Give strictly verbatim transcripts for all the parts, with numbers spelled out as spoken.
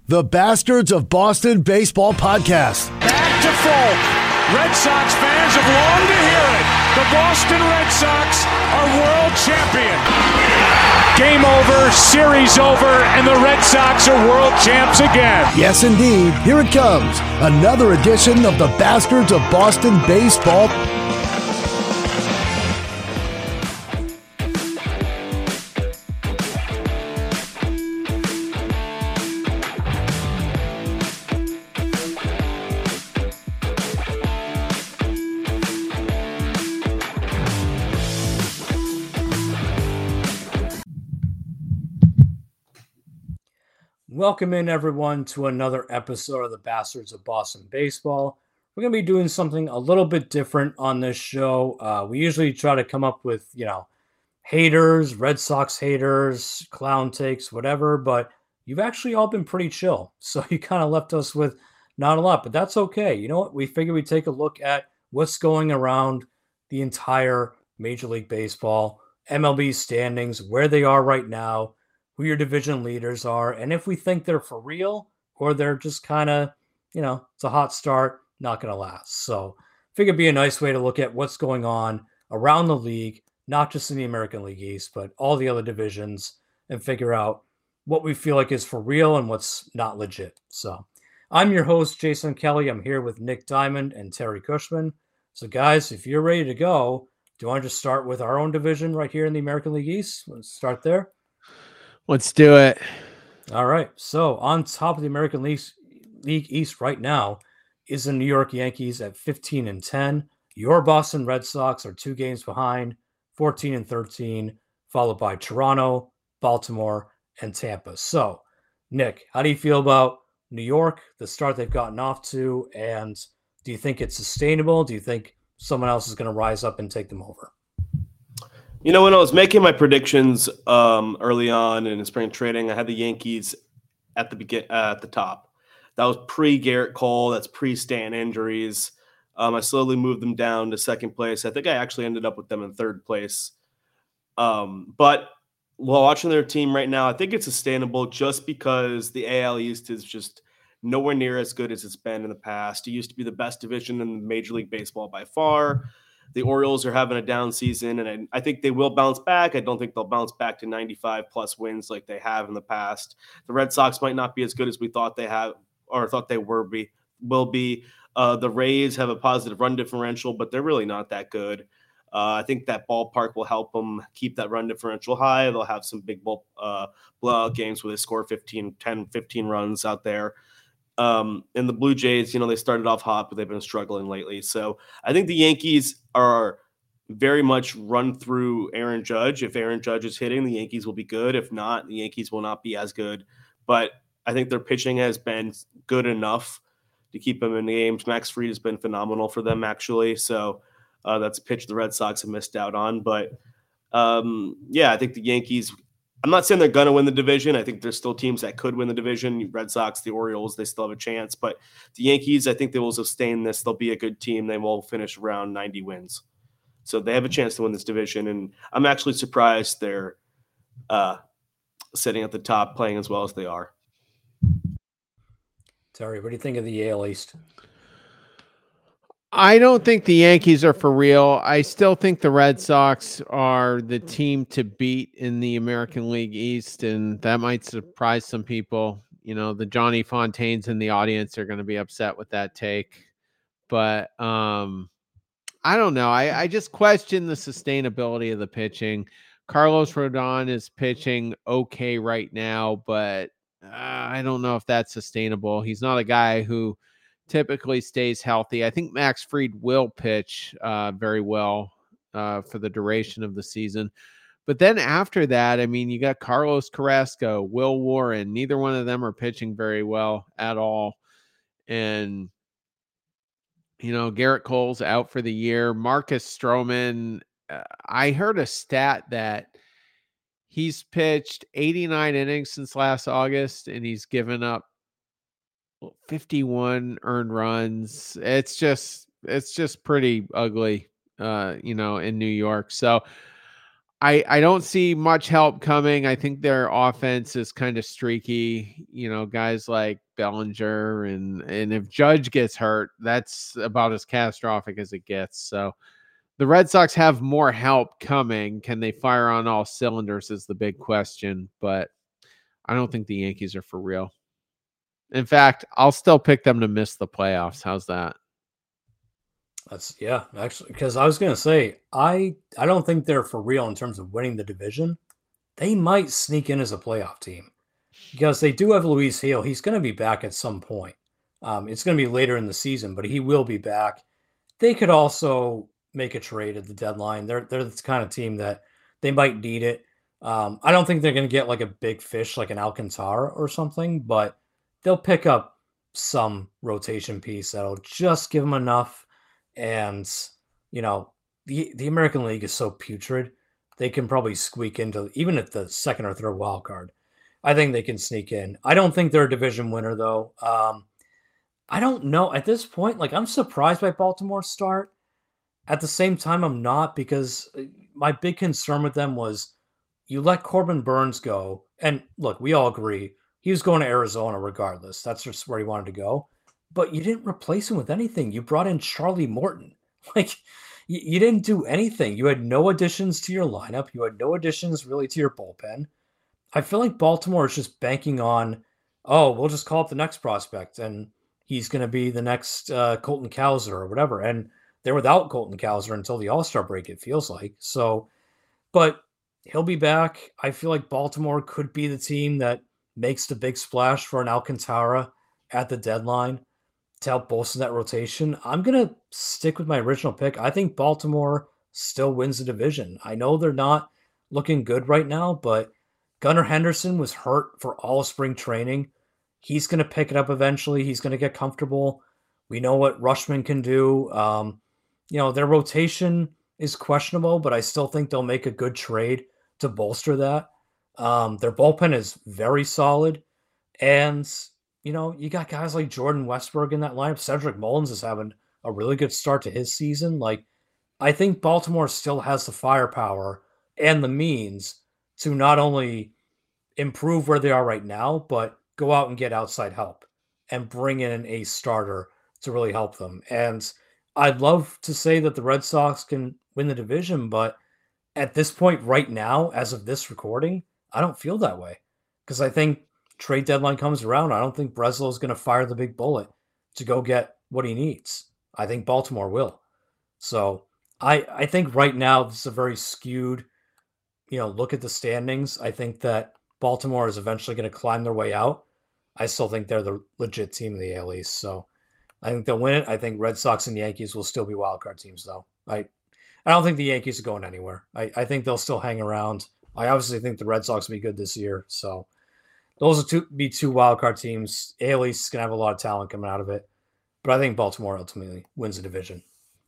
the Bastards of Boston Baseball Podcast. Back to Folk. Red Sox fans have longed to hear it. The Boston Red Sox are world champion. Game over, series over, and the Red Sox are world champs again. Yes, indeed. Here it comes. Another edition of the Bastards of Boston Baseball. Welcome in, everyone, to another episode of the Bastards of Boston Baseball. We're going to be doing something a little bit different on this show. Uh, we usually try to come up with, you know, haters, Red Sox haters, clown takes, whatever, but you've actually all been pretty chill. So you kind of left us with not a lot, but that's okay. You know what? We figured we'd take a look at what's going around the entire Major League Baseball, M L B standings, where they are right now, who your division leaders are, and if we think they're for real or they're just kind of, you know, it's a hot start, not going to last. So I figured it'd be a nice way to look at what's going on around the league, not just in the American League East, but all the other divisions, and figure out what we feel like is for real and what's not legit. So I'm your host, Jason Kelly. I'm here with Nick Diamond and Terry Cushman. So guys, if you're ready to go, do you want to just start with our own division right here in the American League East? Let's start there. Let's do it. All right. So on top of the American League, League East right now is the New York Yankees at fifteen and ten. Your Boston Red Sox are two games behind, fourteen and thirteen, followed by Toronto, Baltimore, and Tampa. So, Nick, how do you feel about New York, the start they've gotten off to, and do you think it's sustainable? Do you think someone else is going to rise up and take them over? You know, when I was making my predictions um, early on in spring training, I had the Yankees at the begin uh, at the top. That was pre-Garrett Cole. That's pre-Stan injuries. Um, I slowly moved them down to second place. I think I actually ended up with them in third place. Um, but while watching their team right now, I think it's sustainable just because the A L East is just nowhere near as good as it's been in the past. It used to be the best division in Major League Baseball by far. The Orioles are having a down season, and I, I think they will bounce back. I don't think they'll bounce back to ninety-five plus wins like they have in the past. The Red Sox might not be as good as we thought they have or thought they were be will be. Uh, the Rays have a positive run differential, but they're really not that good. Uh, I think that ballpark will help them keep that run differential high. They'll have some big ball, uh, blowout games where they score fifteen, ten, fifteen runs out there. Um, and the Blue Jays, you know, they started off hot, but they've been struggling lately. So I think the Yankees are very much run through Aaron Judge. If Aaron Judge is hitting, the Yankees will be good. If not, the Yankees will not be as good. But I think their pitching has been good enough to keep them in the games. Max Fried has been phenomenal for them, actually. So uh, that's a pitch the Red Sox have missed out on. But um, yeah, I think the Yankees – I'm not saying they're going to win the division. I think there's still teams that could win the division. Red Sox, the Orioles, they still have a chance. But the Yankees, I think they will sustain this. They'll be a good team. They will finish around ninety wins. So they have a chance to win this division. And I'm actually surprised they're uh, sitting at the top playing as well as they are. Terry, what do you think of the A L East? I don't think the Yankees are for real. I still think the Red Sox are the team to beat in the American League East, and that might surprise some people. You know, the Johnny Fontaines in the audience are going to be upset with that take. But um, I don't know. I, I just question the sustainability of the pitching. Carlos Rodon is pitching okay right now, but uh, I don't know if that's sustainable. He's not a guy who typically stays healthy. I think Max Fried will pitch uh, very well uh, for the duration of the season. But then after that, I mean, you got Carlos Carrasco, Will Warren. Neither one of them are pitching very well at all. And, you know, Garrett Cole's out for the year. Marcus Stroman, uh, I heard a stat that he's pitched eighty-nine innings since last August, and he's given up fifty-one earned runs. It's just, it's just pretty ugly, uh, you know, in New York. So I, I don't see much help coming. I think their offense is kind of streaky. You know, guys like Bellinger and and if Judge gets hurt, that's about as catastrophic as it gets. So the Red Sox have more help coming. Can they fire on all cylinders is the big question. But I don't think the Yankees are for real. In fact, I'll still pick them to miss the playoffs. How's that? That's yeah, actually, because I was gonna say I I don't think they're for real in terms of winning the division. They might sneak in as a playoff team because they do have Luis Gil. He's going to be back at some point. Um, it's going to be later in the season, but he will be back. They could also make a trade at the deadline. They're they're the kind of team that they might need it. Um, I don't think they're going to get like a big fish like an Alcantara or something, but they'll pick up some rotation piece that'll just give them enough. And, you know, the, the American League is so putrid. They can probably squeak into, even at the second or third wild card. I think they can sneak in. I don't think they're a division winner, though. Um, I don't know. At this point, like, I'm surprised by Baltimore's start. At the same time, I'm not, because my big concern with them was you let Corbin Burns go. And look, we all agree he was going to Arizona regardless. That's just where he wanted to go. But you didn't replace him with anything. You brought in Charlie Morton. Like, you, you didn't do anything. You had no additions to your lineup. You had no additions really to your bullpen. I feel like Baltimore is just banking on, oh, we'll just call up the next prospect, and he's going to be the next uh, Colton Cowser or whatever. And they're without Colton Cowser until the All-Star break, it feels like. So, but he'll be back. I feel like Baltimore could be the team that makes the big splash for an Alcantara at the deadline to help bolster that rotation. I'm going to stick with my original pick. I think Baltimore still wins the division. I know they're not looking good right now, but Gunnar Henderson was hurt for all of spring training. He's going to pick it up eventually. He's going to get comfortable. We know what Rushman can do. Um, you know, their rotation is questionable, but I still think they'll make a good trade to bolster that. Um, their bullpen is very solid. And you know, you got guys like Jordan Westburg in that lineup. Cedric Mullins is having a really good start to his season. Like, I think Baltimore still has the firepower and the means to not only improve where they are right now, but go out and get outside help and bring in an ace starter to really help them. And I'd love to say that the Red Sox can win the division, but at this point right now, as of this recording, I don't feel that way, because I think trade deadline comes around. I don't think Breslow is going to fire the big bullet to go get what he needs. I think Baltimore will. So I, I think right now this is a very skewed, you know, look at the standings. I think that Baltimore is eventually going to climb their way out. I still think they're the legit team in the A L East. So I think they'll win it. I think Red Sox and Yankees will still be wildcard teams, though. I, I don't think the Yankees are going anywhere. I, I think they'll still hang around. I obviously think the Red Sox will be good this year. So those will two, be two wildcard teams. A L East is going to have a lot of talent coming out of it. But I think Baltimore ultimately wins the division.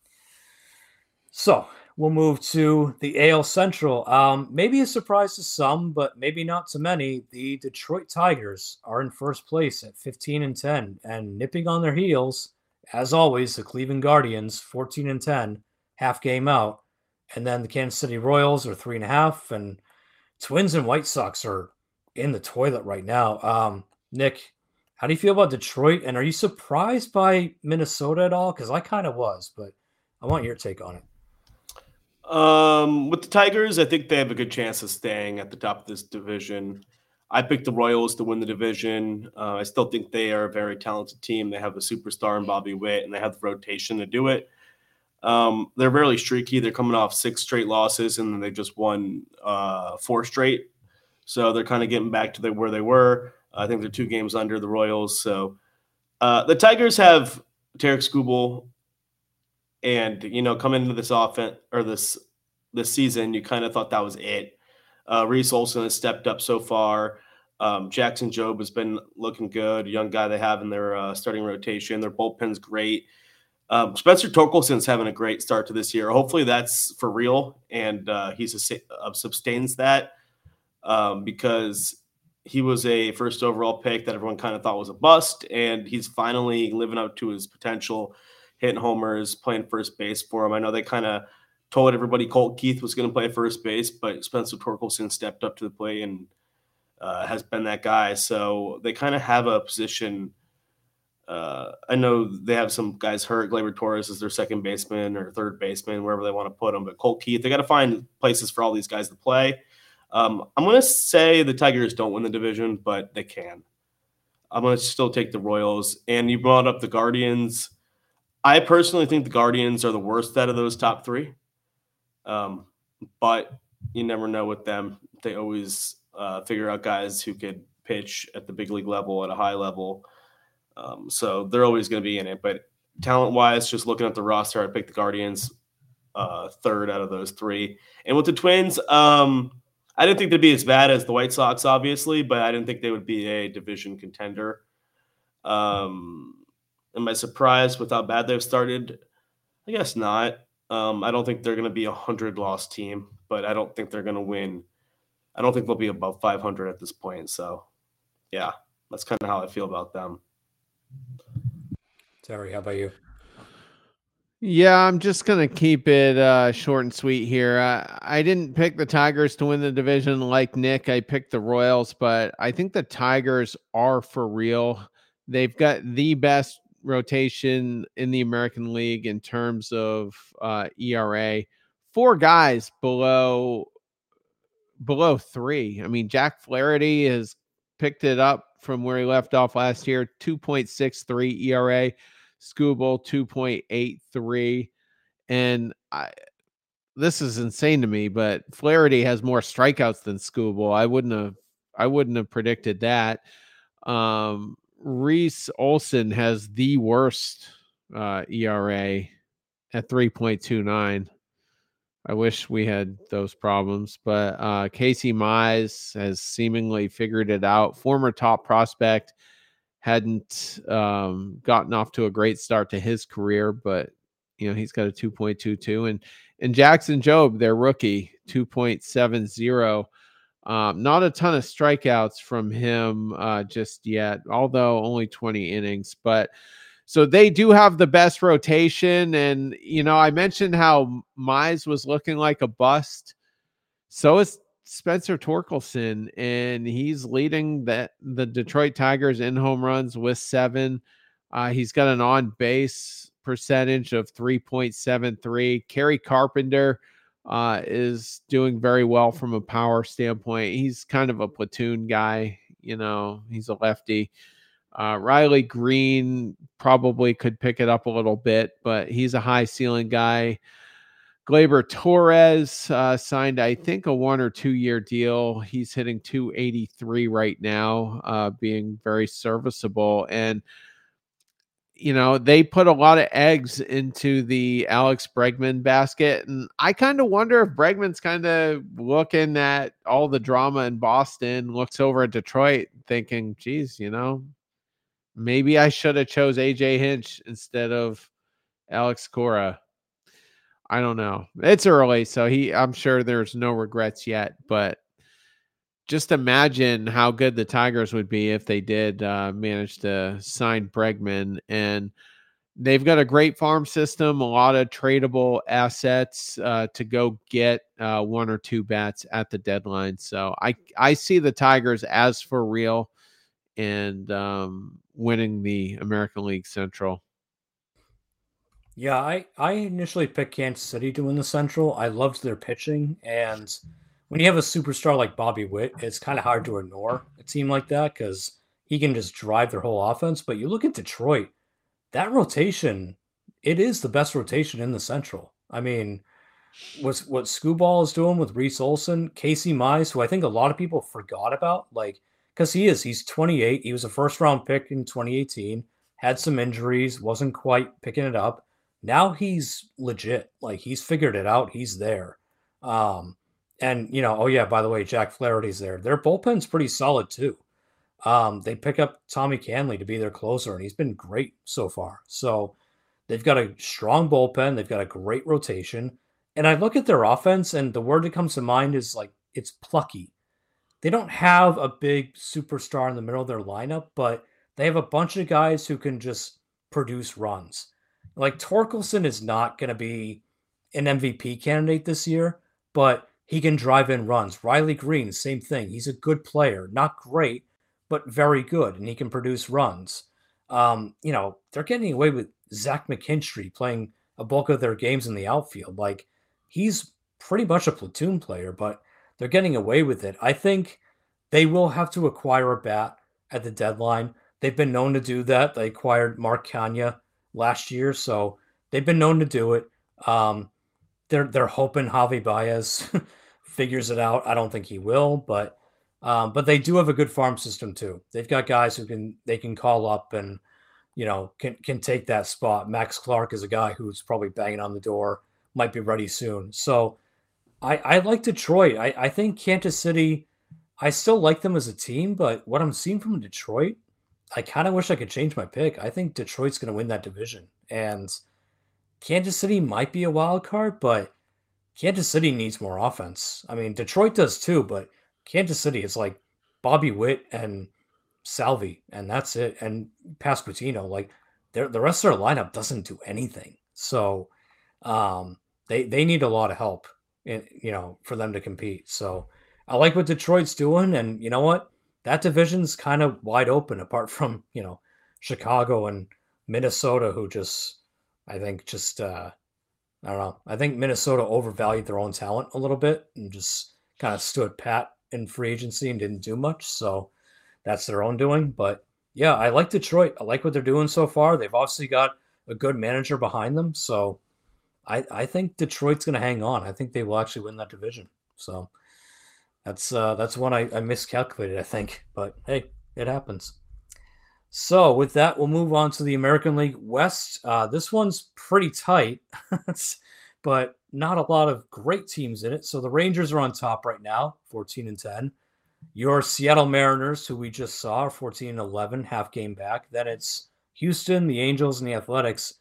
So we'll move to the A L Central. Um, maybe a surprise to some, but maybe not to many. The Detroit Tigers are in first place at fifteen and ten, and nipping on their heels, as always, the Cleveland Guardians, fourteen and ten, half game out. And then the Kansas City Royals are three and a half, and Twins and White Sox are in the toilet right now. Um, Nick, how do you feel about Detroit? And are you surprised by Minnesota at all? Because I kind of was, but I want your take on it. Um, with the Tigers, I think they have a good chance of staying at the top of this division. I picked the Royals to win the division. Uh, I still think they are a very talented team. They have a superstar in Bobby Witt, and they have the rotation to do it. Um, they're really streaky. They're coming off six straight losses, and then they just won uh, four straight. So they're kind of getting back to the, where they were. I think they're two games under the Royals. So uh, the Tigers have Tarek Skubal, and you know, coming into this offense or this this season, you kind of thought that was it. Uh, Reese Olson has stepped up so far. Um, Jackson Jobe has been looking good. A young guy they have in their uh, starting rotation. Their bullpen's great. Um, Spencer Torkelson's having a great start to this year. Hopefully that's for real, and uh, he's a, uh, sustains that. Um, because he was a first overall pick that everyone kind of thought was a bust, and he's finally living up to his potential, hitting homers, playing first base for him. I know they kind of told everybody Colt Keith was going to play first base, but Spencer Torkelson stepped up to the plate and uh, has been that guy. So they kind of have a position. Uh, I know they have some guys hurt. Gleyber Torres is their second baseman or third baseman, wherever they want to put him. But Colt Keith, they got to find places for all these guys to play. Um, I'm going to say the Tigers don't win the division, but they can. I'm going to still take the Royals. And you brought up the Guardians. I personally think the Guardians are the worst out of those top three. Um, but you never know with them. They always uh, figure out guys who could pitch at the big league level, at a high level. Um, so they're always going to be in it. But talent-wise, just looking at the roster, I picked the Guardians uh, third out of those three. And with the Twins, um, I didn't think they'd be as bad as the White Sox, obviously, but I didn't think they would be a division contender. Um, am I surprised with how bad they've started? I guess not. Um, I don't think they're going to be a hundred-loss team, but I don't think they're going to win. I don't think they'll be above five hundred at this point. So, yeah, that's kind of how I feel about them. Terry, how about you? Yeah, I'm just going to keep it uh, short and sweet here. I, I didn't pick the Tigers to win the division like Nick. I picked the Royals, but I think the Tigers are for real. They've got the best rotation in the American League in terms of uh, E R A. Four guys below below three. I mean, Jack Flaherty has picked it up from where he left off last year, two point six three E R A. Skubal two point eight three, and I this is insane to me, but Flaherty has more strikeouts than Skubal. I wouldn't have I wouldn't have predicted that. Um, Reese Olson has the worst uh, E R A at three point two nine. I wish we had those problems, but uh, Casey Mize has seemingly figured it out. Former top prospect. Hadn't um, gotten off to a great start to his career, but you know he's got a two point two two, and and Jackson Jobe, their rookie, two point seven zero. Um, not a ton of strikeouts from him uh, just yet, although only twenty innings. But so they do have the best rotation, and you know I mentioned how Mize was looking like a bust. So is Spencer Torkelson, and he's leading the, the Detroit Tigers in home runs with seven. Uh, he's got an on-base percentage of three point seven three. Kerry Carpenter uh, is doing very well from a power standpoint. He's kind of a platoon guy. You know, he's a lefty. Uh, Riley Green probably could pick it up a little bit, but he's a high ceiling guy. Gleyber Torres uh, signed, I think, a one or two year deal. He's hitting two eighty-three right now, uh, being very serviceable. And, you know, they put a lot of eggs into the Alex Bregman basket. And I kind of wonder if Bregman's kind of looking at all the drama in Boston, looks over at Detroit thinking, geez, you know, maybe I should have chose A J Hinch instead of Alex Cora. I don't know. It's early, so he I'm sure there's no regrets yet, but just imagine how good the Tigers would be if they did uh, manage to sign Bregman. And they've got a great farm system, a lot of tradable assets uh, to go get uh, one or two bats at the deadline. So I, I see the Tigers as for real and um, winning the American League Central. Yeah, I, I initially picked Kansas City to win the Central. I loved their pitching, and when you have a superstar like Bobby Witt, it's kind of hard to ignore a team like that because he can just drive their whole offense. But you look at Detroit, that rotation, it is the best rotation in the Central. I mean, what's, what Skubal is doing with Reese Olson, Casey Mize, who I think a lot of people forgot about, like, because he is, he's twenty-eight. He was a first-round pick in twenty eighteen, had some injuries, wasn't quite picking it up. Now he's legit. Like, he's figured it out. He's there. Um, and, you know, oh, yeah, by the way, Jack Flaherty's there. Their bullpen's pretty solid, too. Um, they pick up Tommy Canley to be their closer, and he's been great so far. So they've got a strong bullpen. They've got a great rotation. And I look at their offense, and the word that comes to mind is, like, it's plucky. They don't have a big superstar in the middle of their lineup, but they have a bunch of guys who can just produce runs. Like, Torkelson is not going to be an M V P candidate this year, but he can drive in runs. Riley Green, same thing. He's a good player, not great, but very good, and he can produce runs. Um, you know, they're getting away with Zach McKinstry playing a bulk of their games in the outfield. Like, he's pretty much a platoon player, but they're getting away with it. I think they will have to acquire a bat at the deadline. They've been known to do that. They acquired Mark Kanya last year, so they've been known to do it. Um, they're they're hoping Javi Baez figures it out. I don't think he will, but um, but they do have a good farm system too. They've got guys who can they can call up and you know can can take that spot. Max Clark is a guy who's probably banging on the door, might be ready soon. So I I like Detroit. I I think Kansas City. I still like them as a team, but what I'm seeing from Detroit, I kind of wish I could change my pick. I think Detroit's going to win that division, and Kansas City might be a wild card, but Kansas City needs more offense. I mean, Detroit does too, but Kansas City is like Bobby Witt and Salvi, and that's it. And Pasquantino, like the rest of their lineup doesn't do anything. So um, they they need a lot of help, in, you know, for them to compete. So I like what Detroit's doing, and you know what? That division's kind of wide open, apart from you know Chicago and Minnesota, who just I think just uh, I don't know. I think Minnesota overvalued their own talent a little bit and just kind of stood pat in free agency and didn't do much. So that's their own doing. But yeah, I like Detroit. I like what they're doing so far. They've obviously got a good manager behind them. So I, I think Detroit's going to hang on. I think they will actually win that division. So that's uh, that's one I, I miscalculated, I think. But hey, it happens. So with that, we'll move on to the American League West. Uh, this one's pretty tight, but not a lot of great teams in it. So the Rangers are on top right now, fourteen and ten. Your Seattle Mariners, who we just saw, are fourteen and eleven, half game back. Then it's Houston, the Angels, and the Athletics.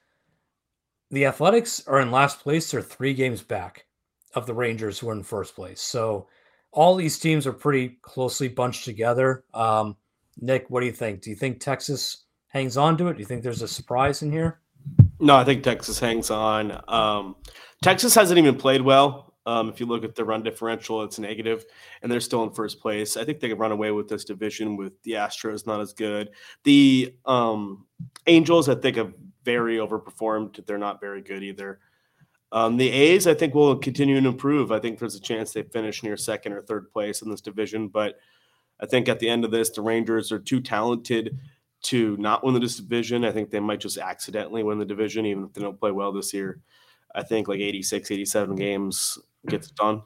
The Athletics are in last place. They're three games back of the Rangers, who are in first place. So all these teams are pretty closely bunched together. Um, Nick, what do you think? Do you think Texas hangs on to it? Do you think there's a surprise in here? No, I think Texas hangs on. Um, Texas hasn't even played well. Um, if you look at the run differential, it's negative, and they're still in first place. I think they can run away with this division with the Astros not as good. The um, Angels, I think, have very overperformed. They're not very good either. Um, the A's, I think, will continue to improve. I think there's a chance they finish near second or third place in this division, but I think at the end of this, the Rangers are too talented to not win this division. I think they might just accidentally win the division, even if they don't play well this year. I think like eighty-six, eighty-seven games gets done.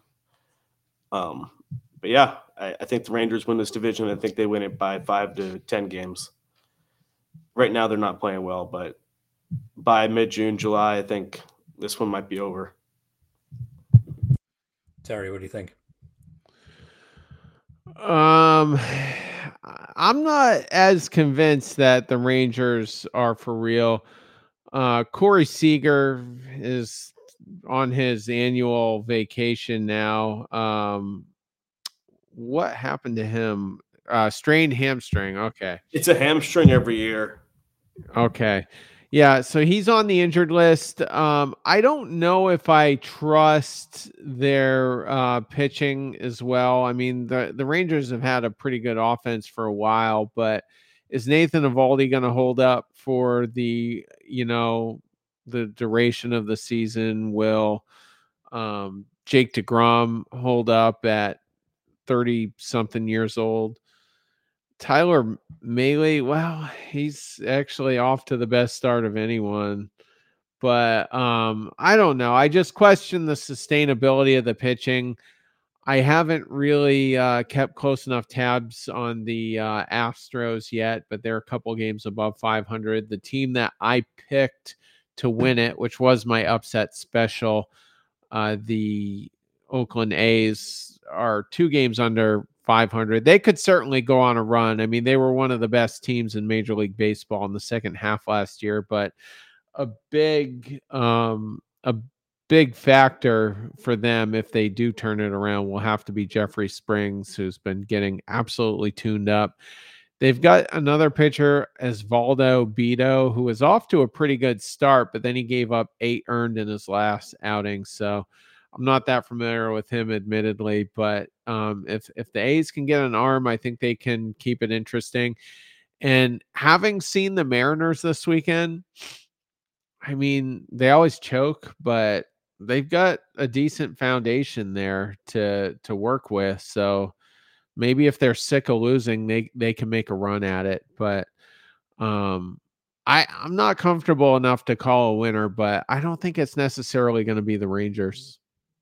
Um, but yeah, I, I think the Rangers win this division. I think they win it by five to ten games. Right now, they're not playing well, but by mid-June, July, I think this one might be over. Terry, what do you think? Um, I'm not as convinced that the Rangers are for real. Uh, Corey Seager is on his annual vacation now. Um, what happened to him? Uh, strained hamstring. Okay. It's a hamstring every year. Okay. Yeah, so he's on the injured list. Um, I don't know if I trust their uh, pitching as well. I mean, the, the Rangers have had a pretty good offense for a while, but is Nathan Eovaldi going to hold up for the, you know, the duration of the season? Will um, Jake DeGrom hold up at thirty-something years old? Tyler Mahle, well, he's actually off to the best start of anyone. But um, I don't know. I just question the sustainability of the pitching. I haven't really uh, kept close enough tabs on the uh, Astros yet, but they're a couple games above five hundred. The team that I picked to win it, which was my upset special, uh, the Oakland A's, are two games under five hundred. They could certainly go on a run. I mean, they were one of the best teams in Major League Baseball in the second half last year, but a big, um, a big factor for them if they do turn it around will have to be Jeffrey Springs, who's been getting absolutely tuned up. They've got another pitcher, Osvaldo Bido, who was off to a pretty good start, but then he gave up eight earned in his last outing. So I'm not that familiar with him, admittedly. But um, if if the A's can get an arm, I think they can keep it interesting. And having seen the Mariners this weekend, I mean, they always choke, but they've got a decent foundation there to to work with. So maybe if they're sick of losing, they, they can make a run at it. But um, I, I'm not comfortable enough to call a winner, but I don't think it's necessarily going to be the Rangers.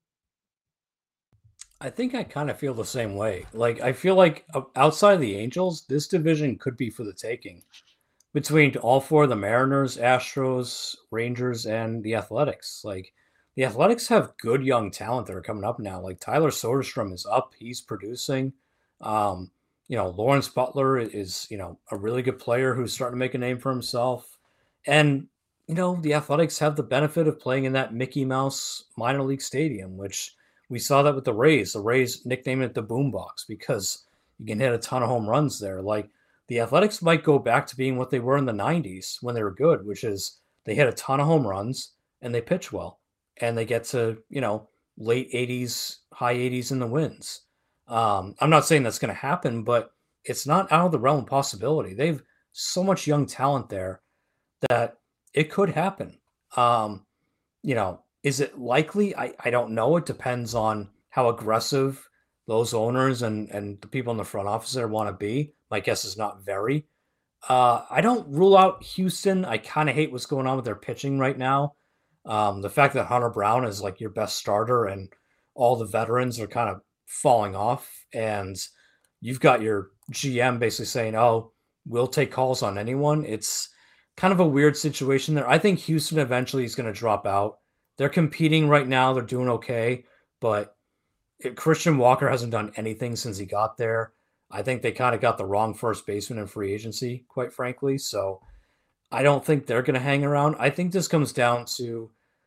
I think I kind of feel the same way. Like, I feel like outside of the Angels, this division could be for the taking between all four of the Mariners, Astros, Rangers, and the Athletics. Like, the Athletics have good young talent that are coming up now. Like, Tyler Soderstrom is up. He's producing. Um, you know, Lawrence Butler is, you know, a really good player who's starting to make a name for himself. And, you know, the Athletics have the benefit of playing in that Mickey Mouse minor league stadium, which we saw that with the Rays. The Rays nicknamed it the Boombox because you can hit a ton of home runs there. Like, the Athletics might go back to being what they were in the nineties when they were good, which is they hit a ton of home runs and they pitch well. And they get to, you know, late eighties, high eighties in the wins. Um, I'm not saying that's going to happen, but it's not out of the realm of possibility. They've so much young talent there that it could happen. Um, you know, is it likely? I, I don't know. It depends on how aggressive those owners and, and the people in the front office there want to be. My guess is not very. Uh, I don't rule out Houston. I kind of hate what's going on with their pitching right now. Um, the fact that Hunter Brown is like your best starter and all the veterans are kind of falling off, and you've got your G M basically saying, oh, we'll take calls on anyone. It's kind of a weird situation there. I think Houston eventually is going to drop out. They're competing right now. They're doing okay, but it, Christian Walker hasn't done anything since he got there. I think they kind of got the wrong first baseman in free agency, quite frankly. So I don't think they're going to hang around. I think this comes down to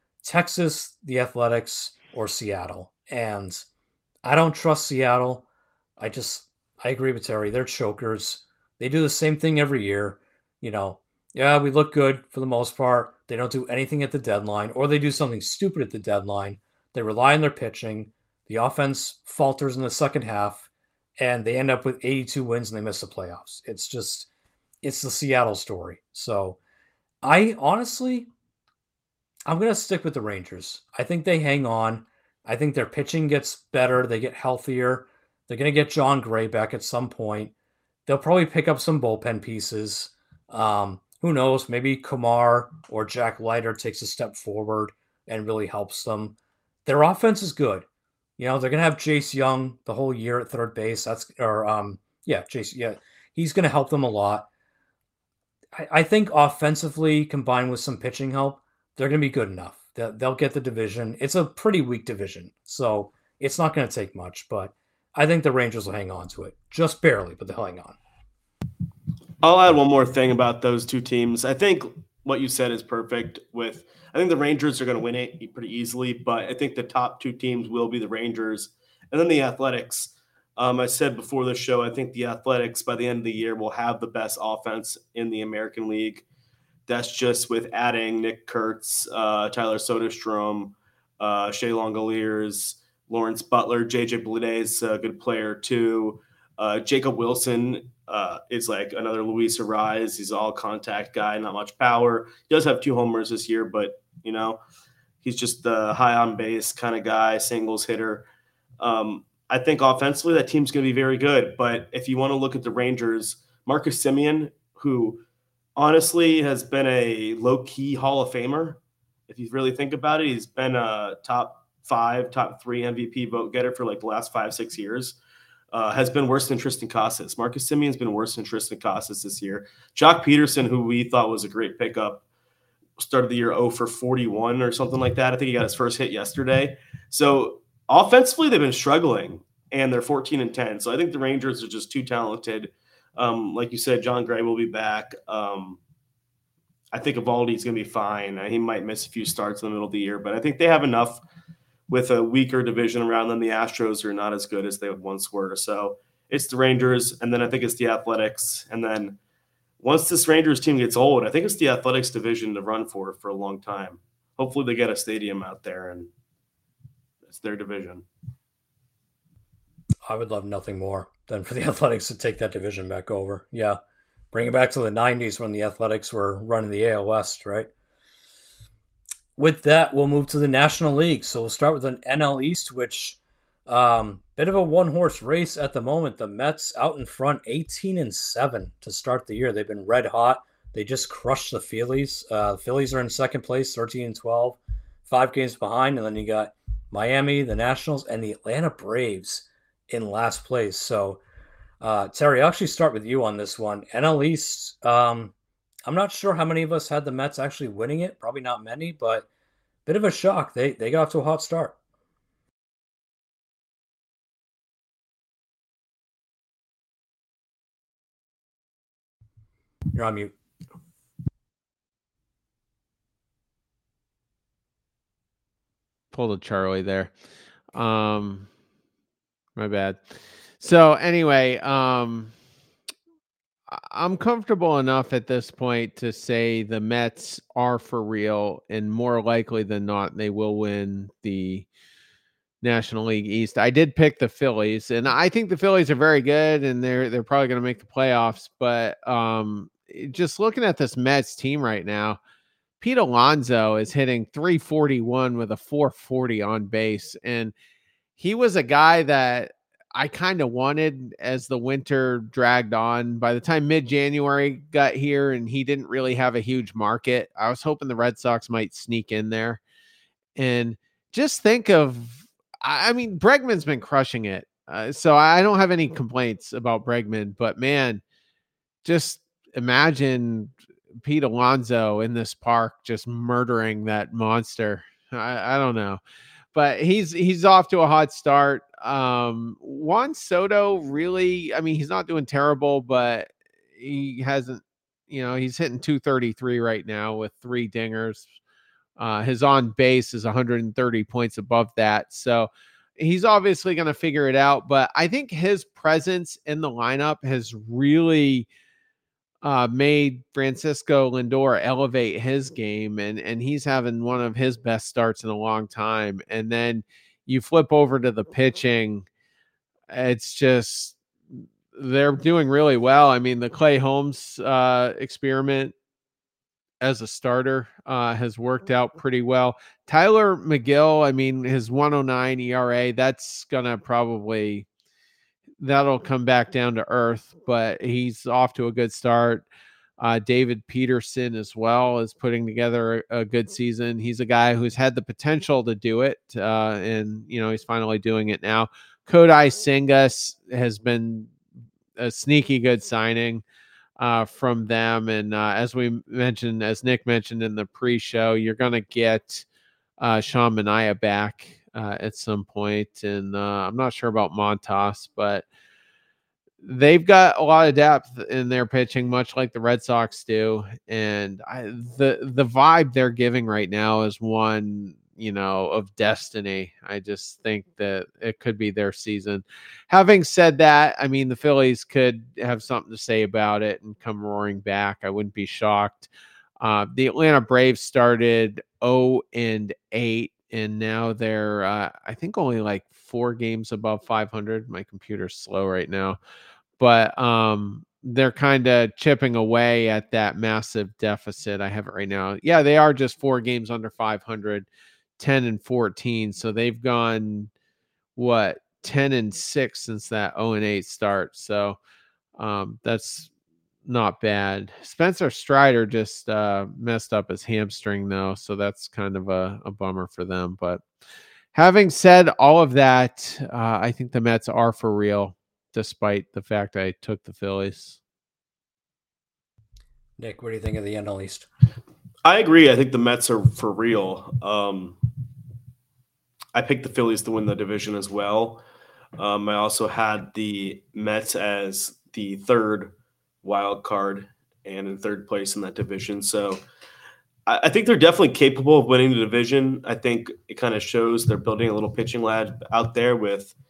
Texas, the Athletics, or Seattle. And I don't trust Seattle. I just, I agree with Terry. They're chokers. They do the same thing every year. You know, yeah, we look good for the most part. They don't do anything at the deadline, or they do something stupid at the deadline. They rely on their pitching. The offense falters in the second half, and they end up with eighty-two wins and they miss the playoffs. It's just, it's the Seattle story. So I honestly, I'm going to stick with the Rangers. I think they hang on. I think their pitching gets better. They get healthier. They're going to get John Gray back at some point. They'll probably pick up some bullpen pieces. Um, who knows? Maybe Kumar or Jack Leiter takes a step forward and really helps them. Their offense is good. You know, they're going to have Jace Young the whole year at third base. That's, or, um, yeah, Jace, yeah, he's going to help them a lot. I, I think offensively, combined with some pitching help, they're going to be good enough. They'll, they'll get the division. It's a pretty weak division, so it's not going to take much, but I think the Rangers will hang on to it. Just barely, but they'll hang on. I'll add one more thing about those two teams. I think what you said is perfect with – I think the Rangers are going to win it pretty easily, but I think the top two teams will be the Rangers and then the Athletics. Um, I said before the show, I think the Athletics by the end of the year will have the best offense in the American League. That's just with adding Nick Kurtz, uh, Tyler Soderstrom, uh, Shea Langoliers, Lawrence Butler, J J Bleday is a good player too. Uh, Jacob Wilson uh, is like another Luis Arraez. He's all contact guy, not much power. He does have two homers this year, but you know, he's just the high on base kind of guy, singles hitter. Um, I think offensively that team's going to be very good. But if you want to look at the Rangers, Marcus Semien, who honestly has been a low-key Hall of Famer, if you really think about it, he's been a top five, top three M V P vote getter for like the last five, six years. Uh, has been worse than Tristan Casas. Marcus Semien's been worse than Tristan Casas this year. Jock Peterson, who we thought was a great pickup, started the year oh for forty-one or something like that. I think he got his first hit yesterday. So offensively, they've been struggling, and they're fourteen and ten. So I think the Rangers are just too talented. Um, like you said, John Gray will be back. Um, I think Eovaldi's going to be fine. He might miss a few starts in the middle of the year, but I think they have enough with a weaker division around them. The Astros are not as good as they once were. So it's the Rangers, and then I think it's the Athletics. And then once this Rangers team gets old, I think it's the Athletics division to run for for a long time. Hopefully they get a stadium out there, and it's their division. I would love nothing more than for the Athletics to take that division back over. Yeah. Bring it back to the nineties when the Athletics were running the A L West, right? With that, we'll move to the National League. So we'll start with an N L East, which um, bit of a one-horse race at the moment. The Mets out in front, eighteen and seven to start the year. They've been red hot. They just crushed the Phillies. Uh, the Phillies are in second place, thirteen and twelve, five games behind. And then you got Miami, the Nationals, and the Atlanta Braves in last place. So, uh, Terry, I'll actually start with you on this one. N L East, um, I'm not sure how many of us had the Mets actually winning it. Probably not many, but bit of a shock. They they got off to a hot start. You're on mute. Pulled a Charlie there. Um, my bad. So anyway, um, I'm comfortable enough at this point to say the Mets are for real, and more likely than not, they will win the National League East. I did pick the Phillies, and I think the Phillies are very good, and they're they're probably going to make the playoffs. But um, just looking at this Mets team right now, Pete Alonso is hitting three forty-one with a four forty on base, and he was a guy that I kind of wanted as the winter dragged on. By the time mid-January got here and he didn't really have a huge market, I was hoping the Red Sox might sneak in there. And just think of, I mean, Bregman's been crushing it. Uh, so I don't have any complaints about Bregman, but man, just imagine Pete Alonso in this park just murdering that monster. I, I don't know. But he's he's off to a hot start. Um, Juan Soto really, I mean, he's not doing terrible, but he hasn't, you know, he's hitting two thirty-three right now with three dingers. Uh, his on base is one hundred thirty points above that. So he's obviously going to figure it out. But I think his presence in the lineup has really Uh, made Francisco Lindor elevate his game, and and he's having one of his best starts in a long time. And then you flip over to the pitching, it's just they're doing really well. I mean, the Clay Holmes uh, experiment as a starter uh, has worked out pretty well. Tyler McGill, I mean, his one oh nine E R A, that's gonna probably that'll come back down to earth, but he's off to a good start. Uh, David Peterson as well is putting together a, a good season. He's a guy who's had the potential to do it, uh, and you know he's finally doing it now. Kodai Senga has been a sneaky good signing uh, from them, and uh, as we mentioned, as Nick mentioned in the pre-show, you're going to get uh, Sean Manaea back Uh, at some point, and uh, I'm not sure about Montas, but they've got a lot of depth in their pitching, much like the Red Sox do. And I, the the vibe they're giving right now is one, you know, of destiny. I just think that it could be their season. Having said that, I mean, the Phillies could have something to say about it and come roaring back. I wouldn't be shocked. Uh, the Atlanta Braves started oh and eight. And now they're, uh, I think, only like four games above five hundred. My computer's slow right now. But um, they're kind of chipping away at that massive deficit. I have it right now. Yeah, they are just four games under five hundred, ten and fourteen. So they've gone, what, ten and six since that oh and eight start. So um, that's not bad. Spencer Strider just uh, messed up his hamstring, though, so that's kind of a, a bummer for them. But having said all of that, uh, I think the Mets are for real, despite the fact I took the Phillies. Nick, what do you think of the N L East? I agree. I think the Mets are for real. Um, I picked the Phillies to win the division as well. Um, I also had the Mets as the third wild card and in third place in that division. So I, I think they're definitely capable of winning the division. I think it kind of shows they're building a little pitching lab out there with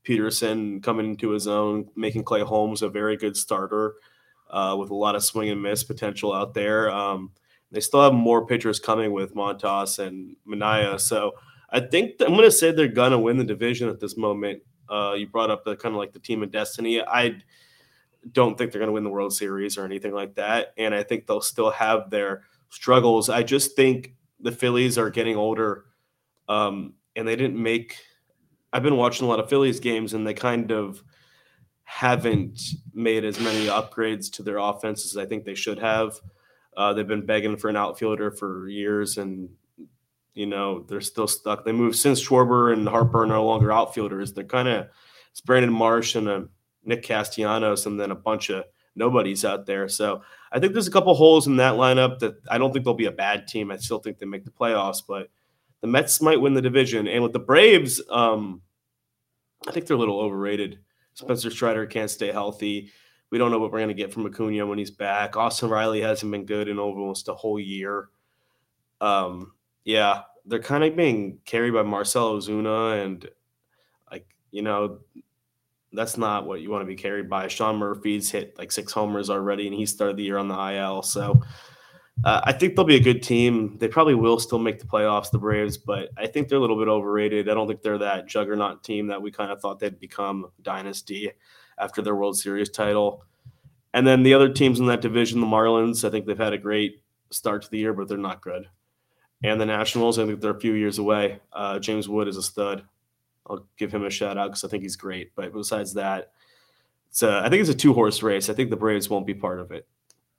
Peterson coming into his own, making Clay Holmes a very good starter uh, with a lot of swing and miss potential out there. Um, they still have more pitchers coming with Montas and Minaya. So I think I'm going to say they're going to win the division at this moment. Uh, you brought up the kind of like the team of destiny. I don't think they're going to win the World Series or anything like that. And I think they'll still have their struggles. I just think the Phillies are getting older um, and they didn't make – I've been watching a lot of Phillies games, and they kind of haven't made as many upgrades to their offense as I think they should have. Uh, they've been begging for an outfielder for years, and you know they're still stuck. They moved since Schwarber and Harper are no longer outfielders. They're kind of it's Brandon Marsh and a Nick Castellanos, and then a bunch of nobodies out there. So I think there's a couple holes in that lineup that I don't think they'll be a bad team. I still think they make the playoffs, but the Mets might win the division. And with the Braves, um, I think they're a little overrated. Spencer Strider can't stay healthy. We don't know what we're going to get from Acuna when he's back. Austin Riley hasn't been good in almost a whole year. Um, yeah, they're kind of being carried by Marcell Ozuna, and like you know, that's not what you want to be carried by. Sean Murphy's hit like six homers already, and he started the year on the I L. So uh, I think they'll be a good team. They probably will still make the playoffs, the Braves, but I think they're a little bit overrated. I don't think they're that juggernaut team that we kind of thought they'd become dynasty after their World Series title. And then the other teams in that division, the Marlins, I think they've had a great start to the year, but they're not good. And the Nationals, I think they're a few years away. Uh, James Wood is a stud. I'll give him a shout out because I think he's great. But besides that, it's a, I think it's a two-horse race. I think the Braves won't be part of it.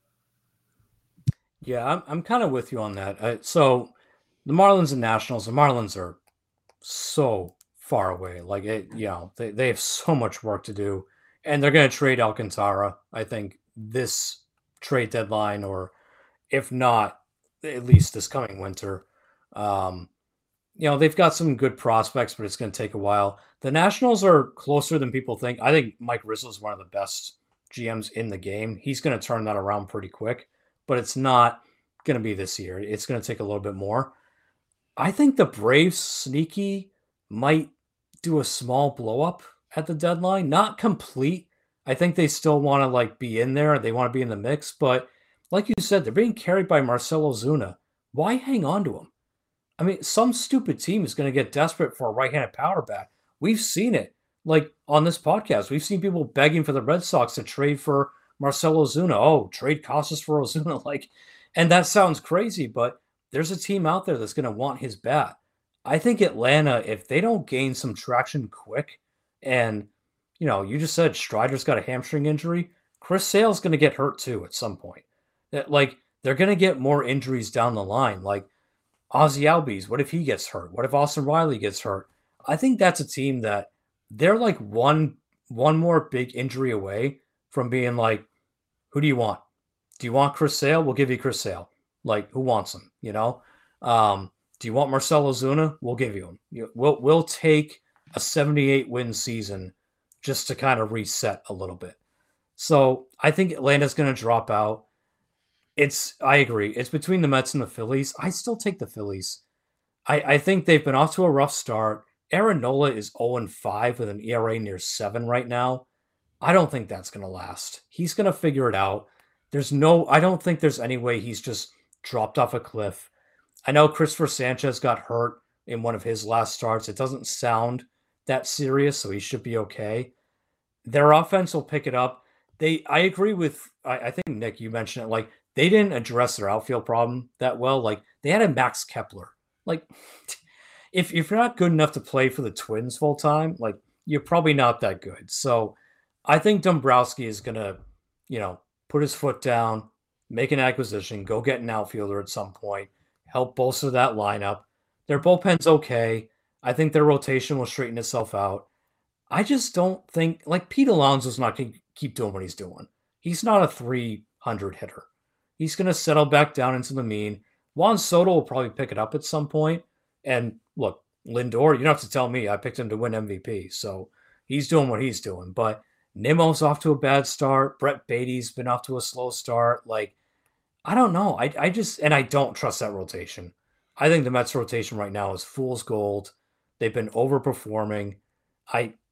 Yeah, I'm I'm kind of with you on that. I, so the Marlins and Nationals, the Marlins are so far away. Like, it, you know, they, they have so much work to do. And they're going to trade Alcantara, I think, this trade deadline, or if not, at least this coming winter. Um, you know, they've got some good prospects, but it's going to take a while. The Nationals are closer than people think. I think Mike Rizzo is one of the best G Ms in the game. He's going to turn that around pretty quick, but it's not going to be this year. It's going to take a little bit more. I think the Braves sneaky might do a small blow up at the deadline, not complete. I think they still want to like be in there. They want to be in the mix, but like you said, they're being carried by Marcell Ozuna. Why hang on to him? I mean, some stupid team is going to get desperate for a right-handed power bat. We've seen it. Like on this podcast, we've seen people begging for the Red Sox to trade for Marcell Ozuna. Oh, trade Casas for Ozuna. Like, and that sounds crazy, but there's a team out there that's going to want his bat. I think Atlanta, if they don't gain some traction quick, and, you know, you just said Strider's got a hamstring injury, Chris Sale's going to get hurt too at some point. That, like, they're going to get more injuries down the line. Like, Ozzy Albies, what if he gets hurt? What if Austin Riley gets hurt? I think that's a team that they're like one one more big injury away from being like, who do you want? Do you want Chris Sale? We'll give you Chris Sale. Like, who wants him? You know? Um, do you want Marcell Ozuna? We'll give you him. You, we'll, we'll take a seventy-eight win season just to kind of reset a little bit. So I think Atlanta's going to drop out. It's, I agree. It's between the Mets and the Phillies. I still take the Phillies. I, I think they've been off to a rough start. Aaron Nola is oh and five with an E R A near seven right now. I don't think that's going to last. He's going to figure it out. There's no, I don't think there's any way he's just dropped off a cliff. I know Christopher Sanchez got hurt in one of his last starts. It doesn't sound that serious, so he should be okay. Their offense will pick it up. They, I agree with, I, I think, Nick, you mentioned it, like, they didn't address their outfield problem that well. Like, they had a Max Kepler. Like, if, if you're not good enough to play for the Twins full time, like, you're probably not that good. So I think Dombrowski is going to, you know, put his foot down, make an acquisition, go get an outfielder at some point, help bolster that lineup. Their bullpen's okay. I think their rotation will straighten itself out. I just don't think, like, Pete Alonso's not going to keep doing what he's doing. He's not a three hundred hitter. He's going to settle back down into the mean. Juan Soto will probably pick it up at some point. And look, Lindor, you don't have to tell me. I picked him to win M V P. So he's doing what he's doing. But Nimmo's off to a bad start. Brett Beatty's been off to a slow start. Like, I don't know. I, I just, and I don't trust that rotation. I think the Mets rotation right now is fool's gold. They've been overperforming. I,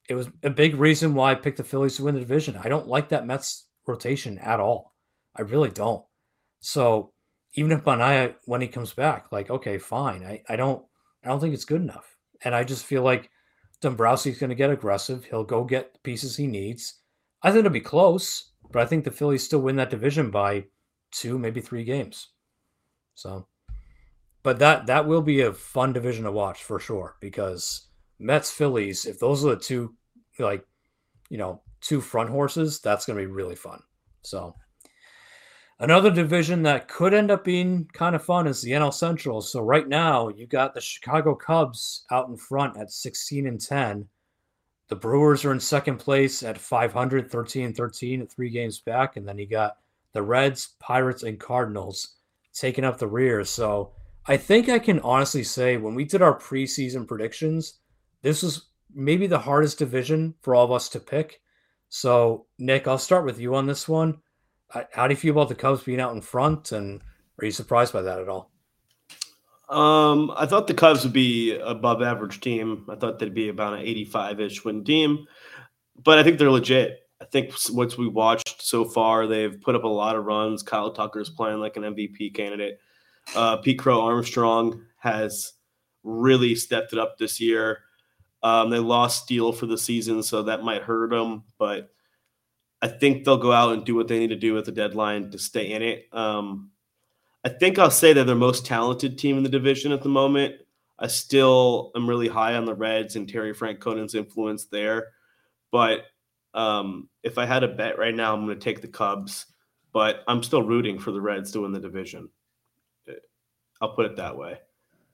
it was a big reason why I picked the Phillies to win the division. I don't like that Mets rotation at all. I really don't. So even if Manaea, when he comes back, like, okay, fine. I, I don't I don't think it's good enough. And I just feel like Dombrowski's going to get aggressive. He'll go get the pieces he needs. I think it'll be close, but I think the Phillies still win that division by two, maybe three games. So, but that that will be a fun division to watch for sure, because Mets, Phillies, if those are the two, like, you know, two front horses, that's going to be really fun. So another division that could end up being kind of fun is the N L Central. So right now you got the Chicago Cubs out in front at sixteen and ten. The Brewers are in second place at five hundred, thirteen and thirteen at three games back. And then you got the Reds, Pirates, and Cardinals taking up the rear. So I think I can honestly say when we did our preseason predictions, this was maybe the hardest division for all of us to pick. So, Nick, I'll start with you on this one. How do you feel about the Cubs being out in front, and are you surprised by that at all? Um, I thought the Cubs would be above average team. I thought they'd be about an eighty-five-ish win team, but I think they're legit. I think once we watched so far, they've put up a lot of runs. Kyle Tucker's playing like an M V P candidate. Uh, Pete Crow Armstrong has really stepped it up this year. Um, they lost Steele for the season, so that might hurt them, but I think they'll go out and do what they need to do at the deadline to stay in it. Um, I think I'll say they're the most talented team in the division at the moment. I still am really high on the Reds and Terry Franconen's influence there. But um, if I had a bet right now, I'm going to take the Cubs. But I'm still rooting for the Reds to win the division. I'll put it that way.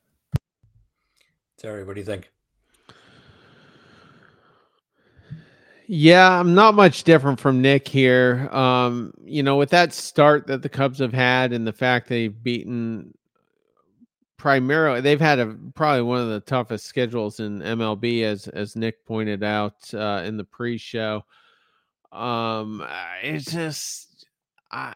Terry, what do you think? Yeah, I'm not much different from Nick here. Um, you know, with that start that the Cubs have had and the fact they've beaten primarily, they've had a probably one of the toughest schedules in M L B, as as Nick pointed out uh, in the pre-show. Um, it's just, I,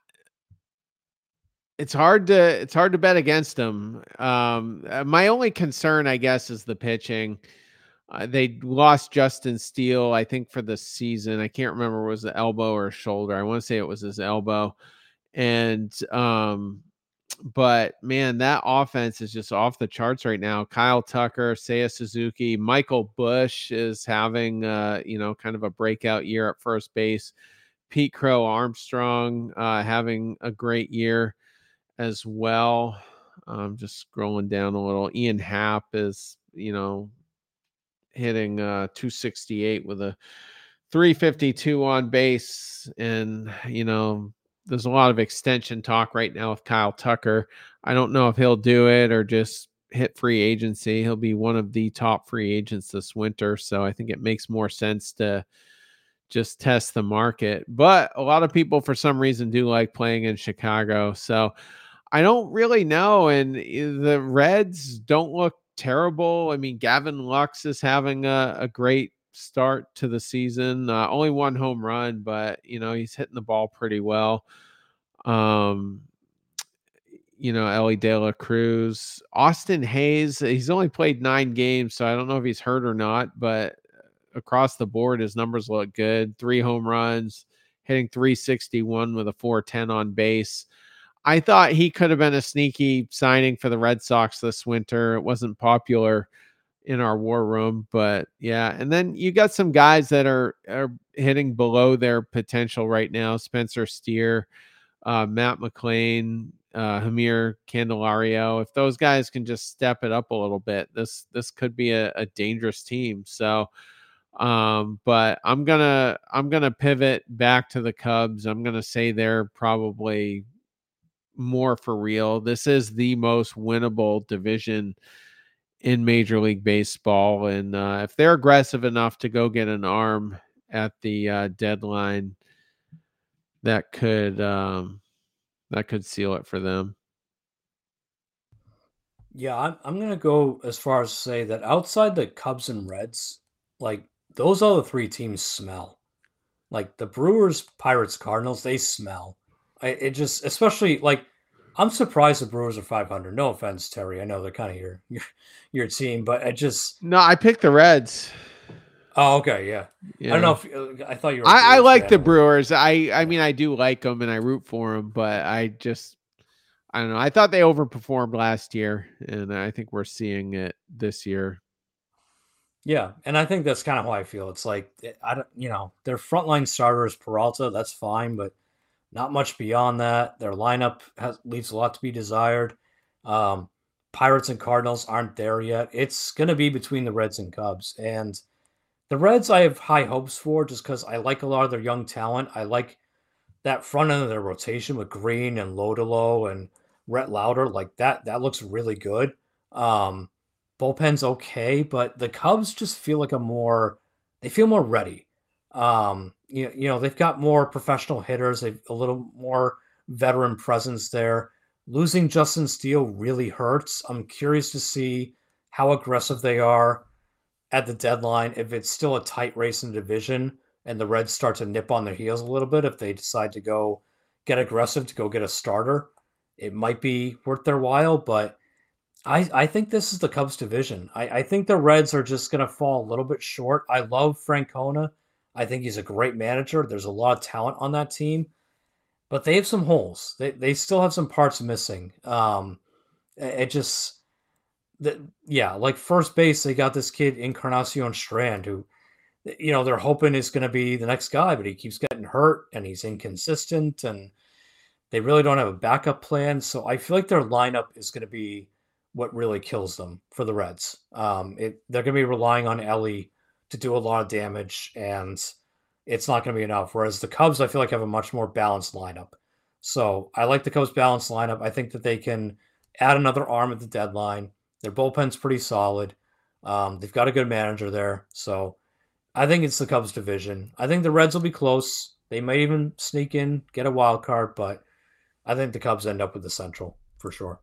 it's hard to it's hard to bet against them. Um, my only concern, I guess, is the pitching. Uh, they lost Justin Steele, I think, for the season. I can't remember, was it elbow or shoulder. I want to say it was his elbow. And, um, but man, that offense is just off the charts right now. Kyle Tucker, Seiya Suzuki, Michael Busch is having, uh, you know, kind of a breakout year at first base. Pete Crow Armstrong uh, having a great year as well. Um, just scrolling down a little. Ian Happ is, you know, hitting uh, two sixty-eight with a three fifty-two on base. And, you know, there's a lot of extension talk right now with Kyle Tucker. I don't know if he'll do it or just hit free agency. He'll be one of the top free agents this winter. So I think it makes more sense to just test the market. But a lot of people, for some reason, do like playing in Chicago. So I don't really know. And the Reds don't look terrible. I mean, Gavin Lux is having a, a great start to the season. Uh, only one home run, but, you know, he's hitting the ball pretty well. Um, you know, Ellie De La Cruz, Austin Hayes, he's only played nine games, so I don't know if he's hurt or not, but across the board, his numbers look good. Three home runs, hitting three sixty-one with a four ten on base. I thought he could have been a sneaky signing for the Red Sox this winter. It wasn't popular in our war room, but yeah. And then you got some guys that are, are hitting below their potential right now. Spencer Steer, uh, Matt McLean, uh, Hamir Candelario. If those guys can just step it up a little bit, this, this could be a, a dangerous team. So, um, but I'm gonna, I'm gonna pivot back to the Cubs. I'm gonna say they're probably more for real. This is the most winnable division in Major League Baseball. And uh, if they're aggressive enough to go get an arm at the uh, deadline, that could um, that could seal it for them. Yeah, I'm, I'm going to go as far as to say that outside the Cubs and Reds, like, those other three teams smell. Like, the Brewers, Pirates, Cardinals, they smell. I, it just, especially, like, I'm surprised the Brewers are five hundred. No offense, Terry. I know they're kind of your, your your team, but I just... No, I picked the Reds. Oh, okay, yeah. yeah. I don't know if uh, I thought you were. I, I like the Brewers. I I mean, I do like them and I root for them, but I just I don't know. I thought they overperformed last year, and I think we're seeing it this year. Yeah, and I think that's kind of how I feel. It's like I don't, you know, their frontline starter is Peralta. That's fine, but not much beyond that. Their lineup has leaves a lot to be desired. Um, Pirates and Cardinals aren't there yet. It's going to be between the Reds and Cubs, and the Reds I have high hopes for just because I like a lot of their young talent. I like that front end of their rotation with Green and Lodolo and Rhett Lauder. Like that, that looks really good. Um, bullpen's okay, but the Cubs just feel like a more they feel more ready. Um, you, you know, they've got more professional hitters, they've a little more veteran presence there. Losing Justin Steele really hurts. I'm curious to see how aggressive they are at the deadline, if it's still a tight race in the division and the Reds start to nip on their heels a little bit, if they decide to go get aggressive to go get a starter, it might be worth their while, but I, I think this is the Cubs division. I, I think the Reds are just going to fall a little bit short. I love Francona. I think he's a great manager. There's a lot of talent on that team, but they have some holes. They they still have some parts missing. Um, it just, the, yeah, like first base, they got this kid Encarnacion Strand who, you know, they're hoping is going to be the next guy, but he keeps getting hurt and he's inconsistent and they really don't have a backup plan. So I feel like their lineup is going to be what really kills them for the Reds. Um, it, they're going to be relying on Ellie to do a lot of damage, and it's not going to be enough. Whereas the Cubs, I feel like, have a much more balanced lineup. So I like the Cubs' balanced lineup. I think that they can add another arm at the deadline. Their bullpen's pretty solid. Um, they've got a good manager there. So I think it's the Cubs division. I think the Reds will be close. They might even sneak in, get a wild card, but I think the Cubs end up with the Central for sure.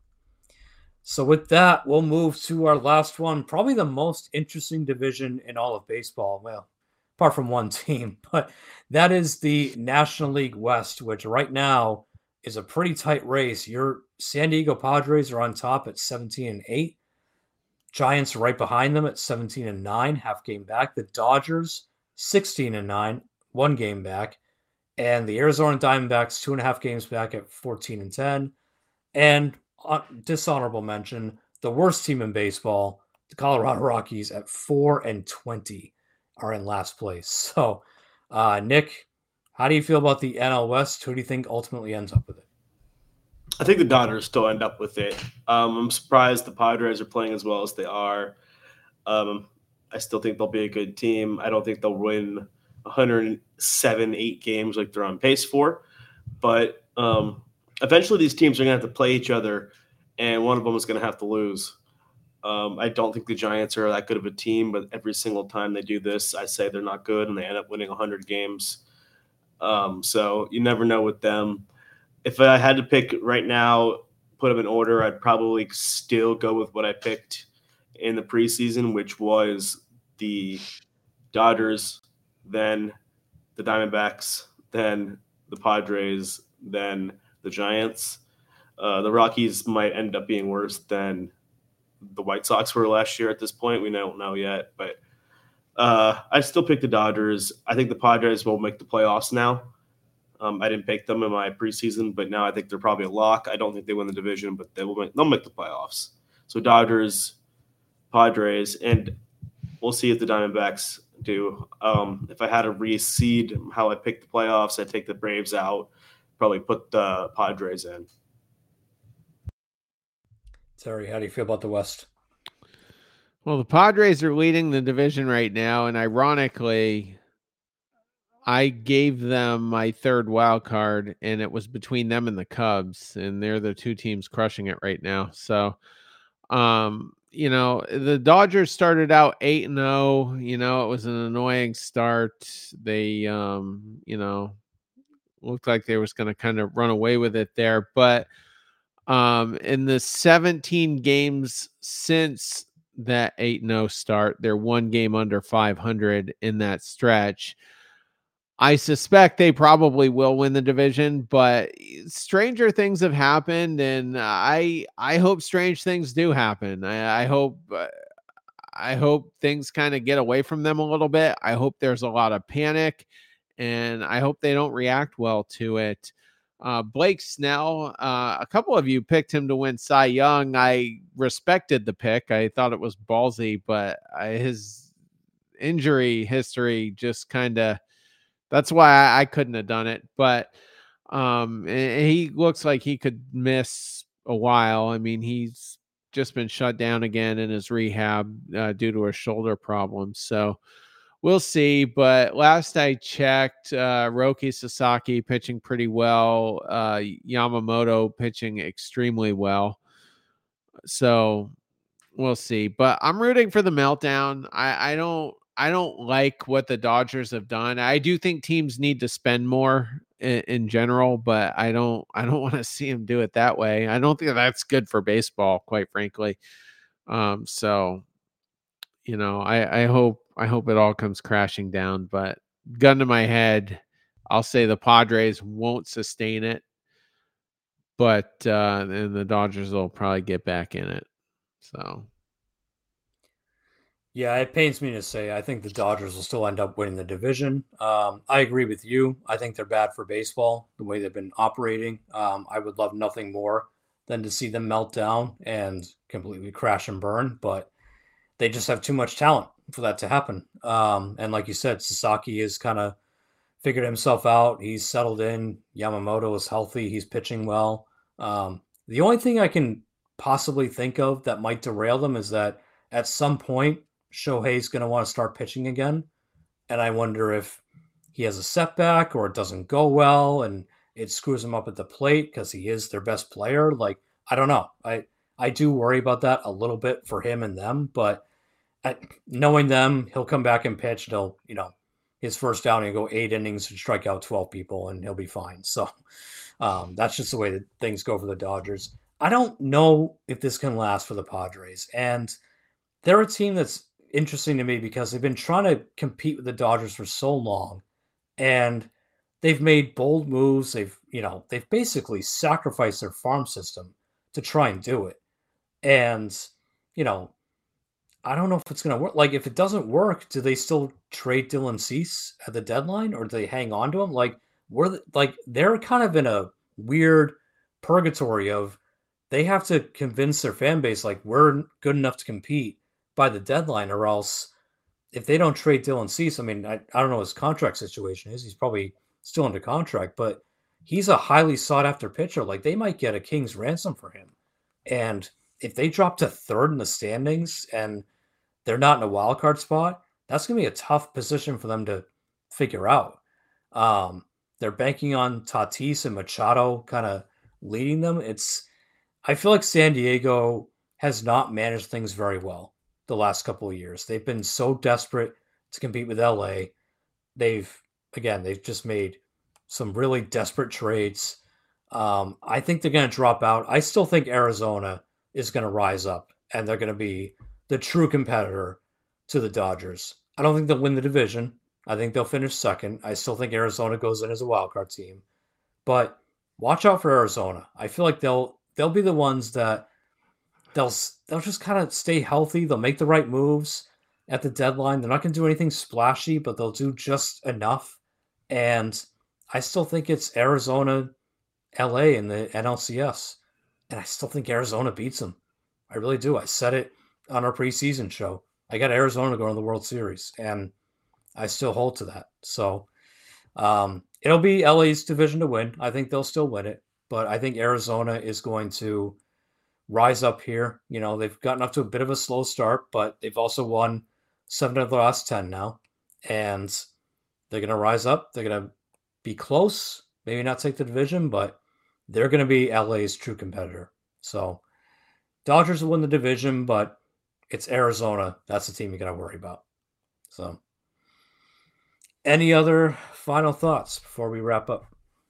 So with that, we'll move to our last one, probably the most interesting division in all of baseball. Well, apart from one team, but that is the National League West, which right now is a pretty tight race. Your San Diego Padres are on top at seventeen and eight. Giants right behind them at seventeen and nine, half game back. The Dodgers sixteen and nine, one game back. And the Arizona Diamondbacks two and a half games back at fourteen and ten. And uh, dishonorable mention, the worst team in baseball, the Colorado Rockies at four and twenty are in last place. So, uh, Nick, how do you feel about the N L West? Who do you think ultimately ends up with it? I think the Dodgers still end up with it. Um, I'm surprised the Padres are playing as well as they are. Um, I still think they'll be a good team. I don't think they'll win one hundred seven, eight games like they're on pace for. But um, eventually these teams are going to have to play each other, and one of them is going to have to lose. Um, I don't think the Giants are that good of a team, but every single time they do this, I say they're not good, and they end up winning one hundred games. Um, so you never know with them. If I had to pick right now, put them in order, I'd probably still go with what I picked in the preseason, which was the Dodgers, then the Diamondbacks, then the Padres, then the Giants. Uh, the Rockies might end up being worse than the White Sox were last year at this point. We don't know yet, but uh, I still pick the Dodgers. I think the Padres will make the playoffs now. Um, I didn't pick them in my preseason, but now I think they're probably a lock. I don't think they win the division, but they will make, they'll make the playoffs. So Dodgers, Padres, and we'll see if the Diamondbacks do. Um, if I had to reseed how I pick the playoffs, I'd take the Braves out, probably put the Padres in. Terry, how do you feel about the West? Well, the Padres are leading the division right now, and ironically, I gave them my third wild card, and it was between them and the Cubs, and they're the two teams crushing it right now. So, um, you know, the Dodgers started out eight and oh. You know, it was an annoying start. They, um, you know, looked like they was going to kind of run away with it there, but um, in the seventeen games since that eight and oh start, they're one game under five hundred in that stretch. I suspect they probably will win the division, but stranger things have happened, and I I hope strange things do happen. I, I hope uh, I hope things kind of get away from them a little bit. I hope there's a lot of panic, and I hope they don't react well to it. Uh, Blake Snell, uh, a couple of you picked him to win Cy Young. I respected the pick. I thought it was ballsy, but I, his injury history just kind of, that's why I, I couldn't have done it. But um, he looks like he could miss a while. I mean, he's just been shut down again in his rehab uh, due to a shoulder problem. So we'll see. But last I checked, uh, Roki Sasaki pitching pretty well. Uh, Yamamoto pitching extremely well. So we'll see. But I'm rooting for the meltdown. I, I don't. I don't like what the Dodgers have done. I do think teams need to spend more in, in general, but I don't. I don't want to see them do it that way. I don't think that's good for baseball, quite frankly. Um, so, you know, I, I hope. I hope it all comes crashing down. But gun to my head, I'll say the Padres won't sustain it, but uh, and the Dodgers will probably get back in it. So. Yeah, it pains me to say I think the Dodgers will still end up winning the division. Um, I agree with you. I think they're bad for baseball, the way they've been operating. Um, I would love nothing more than to see them melt down and completely crash and burn, but they just have too much talent for that to happen. Um, and like you said, Sasaki has kind of figured himself out. He's settled in. Yamamoto is healthy. He's pitching well. Um, the only thing I can possibly think of that might derail them is that at some point, Shohei's going to want to start pitching again. And I wonder if he has a setback or it doesn't go well and it screws him up at the plate because he is their best player. Like, I don't know. I, I do worry about that a little bit for him and them, but I, knowing them, he'll come back and pitch. And he'll, you know, his first outing, he'll go eight innings and strike out twelve people and he'll be fine. So um, that's just the way that things go for the Dodgers. I don't know if this can last for the Padres. And they're a team that's interesting to me because they've been trying to compete with the Dodgers for so long, and they've made bold moves. They've, you know, they've basically sacrificed their farm system to try and do it. And, you know, I don't know if it's going to work. Like, if it doesn't work, do they still trade Dylan Cease at the deadline, or do they hang on to him? Like, we're like, they're kind of in a weird purgatory of they have to convince their fan base, like, we're good enough to compete by the deadline, or else if they don't trade Dylan Cease, I mean, I, I don't know what his contract situation is. He's probably still under contract, but he's a highly sought after pitcher. Like, they might get a king's ransom for him. And if they drop to third in the standings and they're not in a wild card spot, that's going to be a tough position for them to figure out. Um, they're banking on Tatis and Machado kind of leading them. It's, I feel like San Diego has not managed things very well the last couple of years. They've been so desperate to compete with L A. They've, again, they've just made some really desperate trades. Um, I think they're going to drop out. I still think Arizona is going to rise up and they're going to be the true competitor to the Dodgers. I don't think they'll win the division. I think they'll finish second. I still think Arizona goes in as a wild card team, but watch out for Arizona. I feel like they'll, they'll be the ones that They'll they'll just kind of stay healthy. They'll make the right moves at the deadline. They're not going to do anything splashy, but they'll do just enough. And I still think it's Arizona, L A, and the N L C S. And I still think Arizona beats them. I really do. I said it on our preseason show. I got Arizona going to the World Series, and I still hold to that. So um, it'll be L A's division to win. I think they'll still win it, but I think Arizona is going to rise up here. You know, they've gotten off to a bit of a slow start, but they've also won seven of the last ten now. And they're going to rise up. They're going to be close, maybe not take the division, but they're going to be L A's true competitor. So Dodgers will win the division, but it's Arizona. That's the team you got to worry about. So any other final thoughts before we wrap up?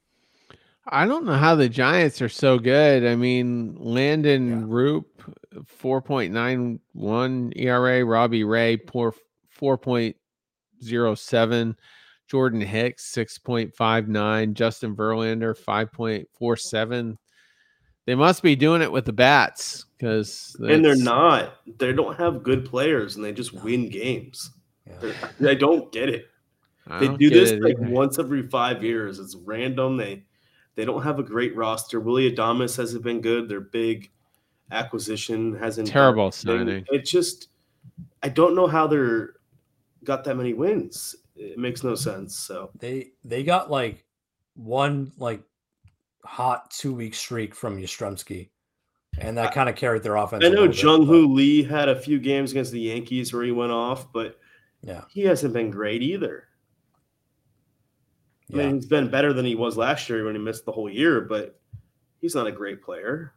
I don't know how the Giants are so good. I mean, Landon yeah. Roop, four point nine one E R A, Robbie Ray, poor four point oh seven, Jordan Hicks, six point five nine, Justin Verlander, five point four seven. They must be doing it with the bats because and they're not. They don't have good players, and they just no. win games. Yeah. I don't get it. I they don't do this like either. once every five years. It's random. They they don't have a great roster. Willie Adames hasn't been good. Their big acquisition hasn't terrible signing. It just I don't know how they're got that many wins. It makes no sense. So they they got like one like hot two week streak from Yastrzemski, and that kind of carried their offense. I know Jung-Hoo Lee had a few games against the Yankees where he went off, but yeah, he hasn't been great either. I yeah. mean, he's been better than he was last year when he missed the whole year, but he's not a great player.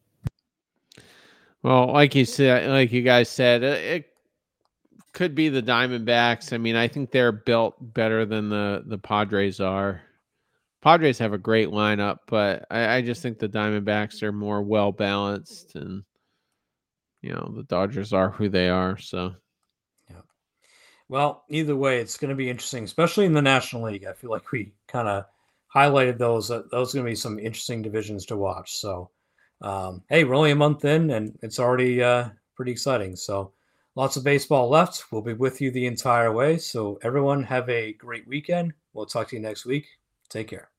Well, like you said, like you guys said, it could be the Diamondbacks. I mean, I think they're built better than the, the Padres are. Padres have a great lineup, but I, I just think the Diamondbacks are more well balanced, and you know the Dodgers are who they are. So, yeah. Well, either way, it's going to be interesting, especially in the National League. I feel like we kind of highlighted those. Uh, those are going to be some interesting divisions to watch. So, um, hey, we're only a month in, and it's already uh, pretty exciting. So, lots of baseball left. We'll be with you the entire way. So, everyone have a great weekend. We'll talk to you next week. Take care.